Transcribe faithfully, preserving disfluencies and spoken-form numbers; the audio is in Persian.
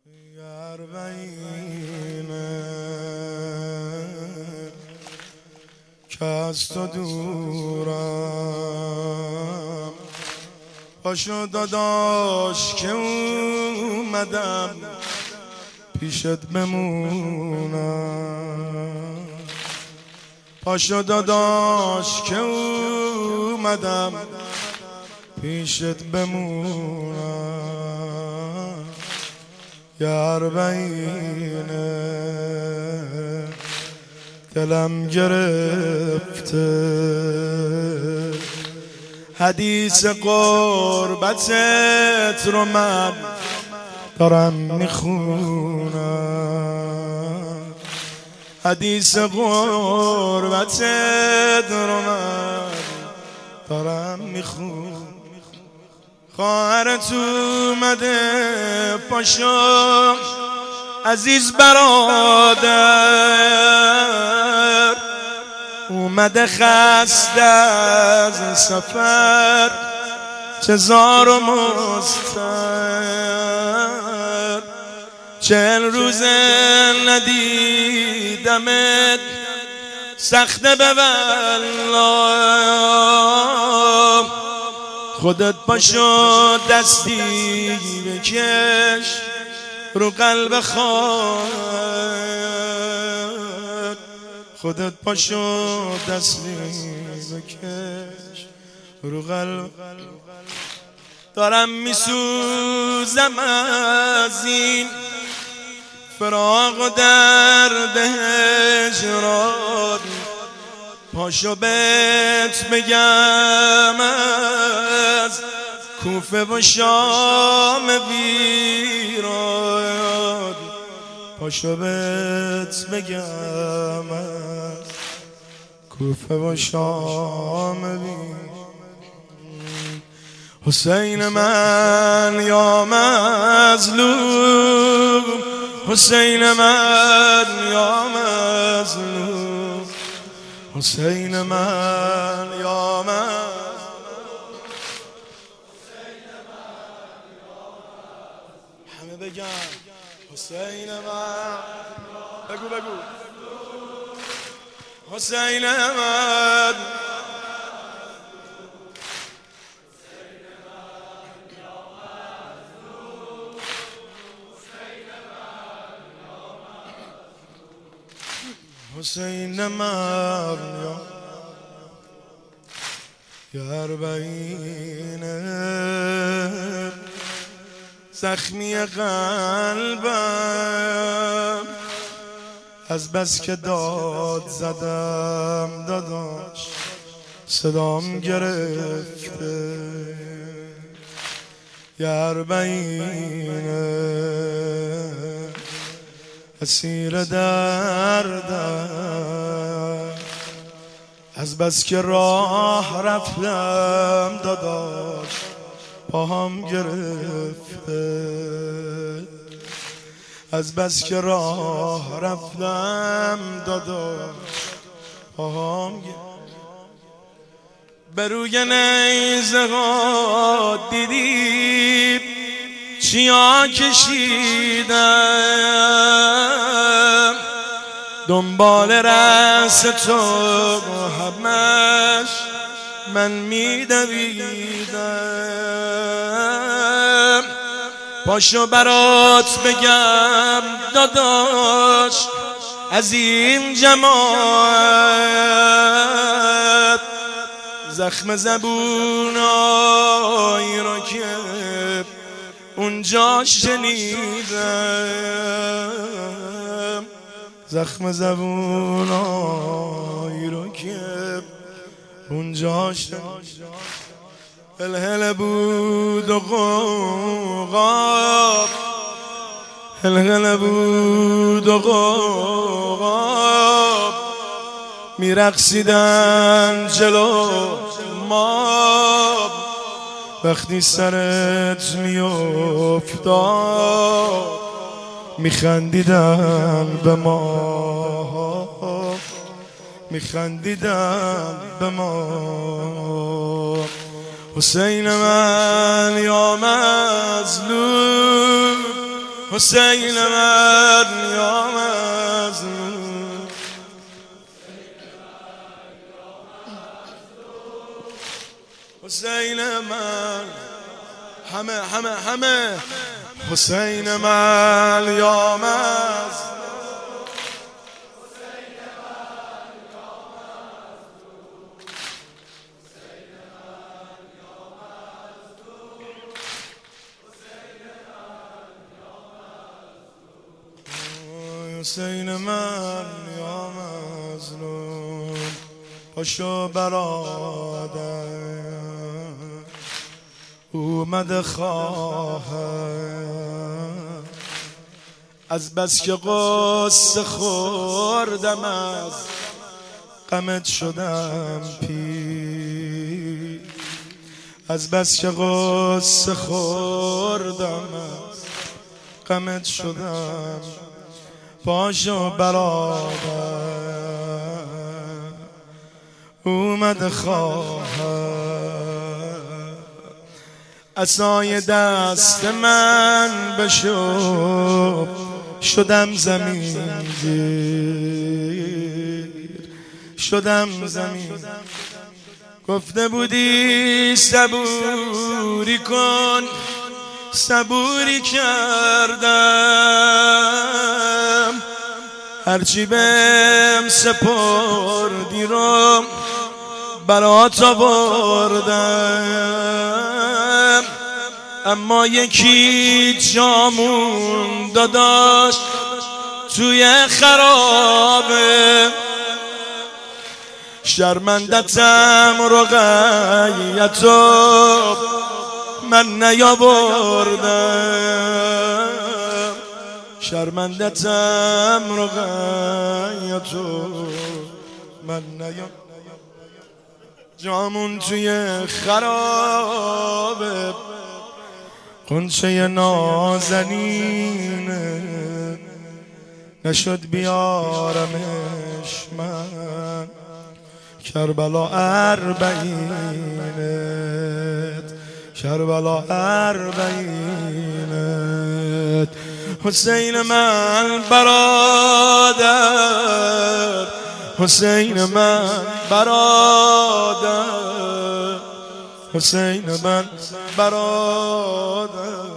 اربعینه که از تو دورم، پاشو داداش که اومدم پیشت بمونم. پاشو داداش که اومدم پیشت بمونم. یا اربعینه دلم گرفته، حدیث قربتت رو من دارم میخونم. حدیث قربتت رو من دارم میخونم. خواهرت اومده پاشو عزیز برادر، اومده خسته از سفر چه زار و مضطر. چهل روزه ندیدمت سخته به والله، خودت پاشو دستی بکش رو قلب خواهر. خودت پاشو دستی بکش رو قلب. دارم میسوزم از این فراق و درد هجران، پاشو بهت بگم از کوفه و شام ویران. پاشو بهت بگم از کوفه و شام ویران. حسین من یا مظلوم، حسین من یا مظلوم، حسین من یا مظلوم، همه بگن حسین من. بگو بگو حسین من. حسین من یا اربعینه زخمی قلبم از بس که داد زدم داداش صدام گرفته. یا اربعینه اسیر دردم از بس که راه رفتم داداش پاهم گرفته. از بس که راه رفتم داداش پاهم گرفته. به روی نیزه ها دیدی چیا کشیدم، دنبال رأس تو همش من میدویدم. پاشو برات بگم داداش از این جماعت زخم زبونایی را که اونجا شنیدم، زخم زبونایی رو که اونجا شنیدم. هلهله بود و غوغا، هلهله بود و غوغا، میرقصیدن جلو ما وقتی سرت میافتاد، میخندیدن به ما، میخندیدن به ما. حسین من یا مظلوم، حسین من یا مظلوم حسین من همه همه همه حسین من یا مظلوم حسین من یا مظلوم پاشو برادر اومده خواهر از بس که قصه خوردم از غمت شدم پیر از بس که قصه خوردم از غمت شدم پاشو برادر اومد خواهر عصای دست من بشو شدم زمین گیر شدم زمین گفته بودی صبوری کن صبوری کردم هرچی بهم سپردی رو برات آوردم اما یکی جامون داداش توی خرابه شرمندتم رقیتو من نیاوردم شرمندتم رقیتو من نیاوردم جامون توی خرابه قنچه نازنینه نشد بیارمش من کربلا اربعینت کربلا اربعینت حسین من برادر حسین من برادر حسین من برادر